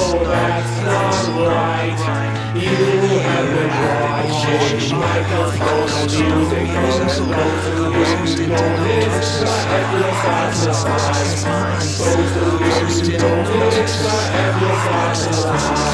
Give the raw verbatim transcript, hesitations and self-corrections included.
no, that's not right. You have been watching microphones, music comes and goes, and when you don't it's not every thought of mine. Supposed to be, you don't it's not every thought of mine.